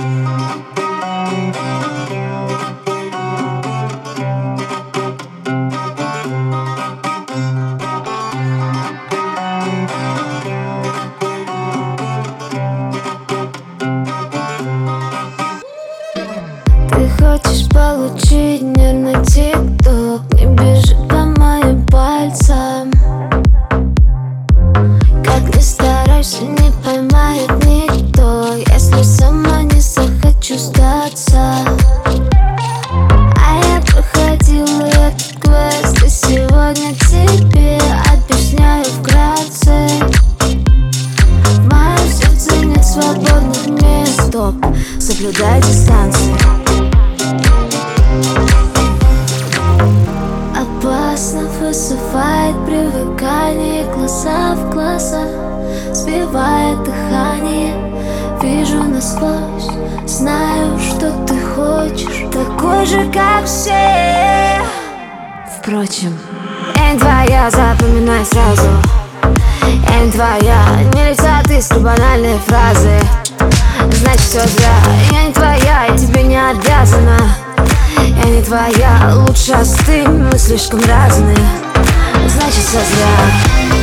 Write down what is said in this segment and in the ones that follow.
Ты хочешь получить нервный тик-ток, не бежит по моим пальцам. Как ни старайся, не поймает никто, если сама не захочу сдаться. А я проходила этот квест, и сегодня тебе объясняю вкратце. В моем сердце нет свободных мест. Стоп, соблюдай дистанцию. Опасно высыпает привыкание, глаза в глаза сбивает дыхание. Вижу насквозь, знаю, что ты хочешь, такой же, как все. Впрочем, я не твоя, запоминай сразу. Я не твоя, не летят из банальные фразы. Значит, все зря. Я не твоя, я тебе не обязана. Я не твоя, лучше остынь, мы слишком разные. Значит, все зря.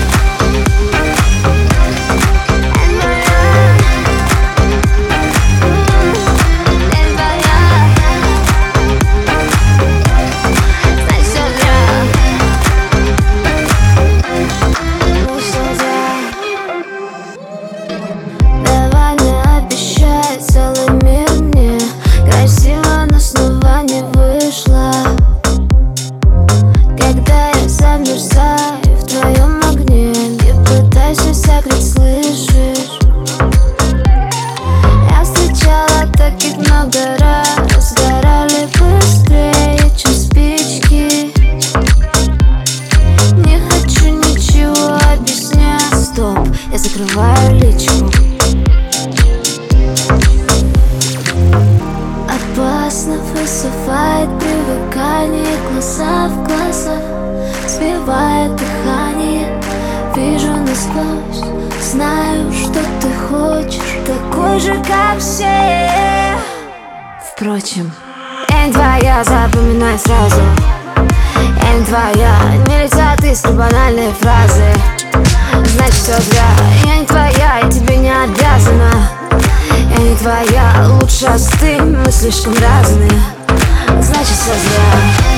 В твоем огне не пытайся согреть, слышишь? Я встречала таких много раз, сгорали быстрее, чем спички. Не хочу ничего объяснять. Стоп, я закрываю личку. Опасно высыпает привыкание, глаза в глаза сбивает дыхание. Вижу насквозь, знаю, что ты хочешь, такой же, как все. Впрочем, я не твоя, запоминай сразу. Я не твоя, не летят из банальные фразы. Значит, все зря. Я не твоя, я тебе не обязана. Я не твоя, лучше остынь, мы слишком разные. Значит, все зря.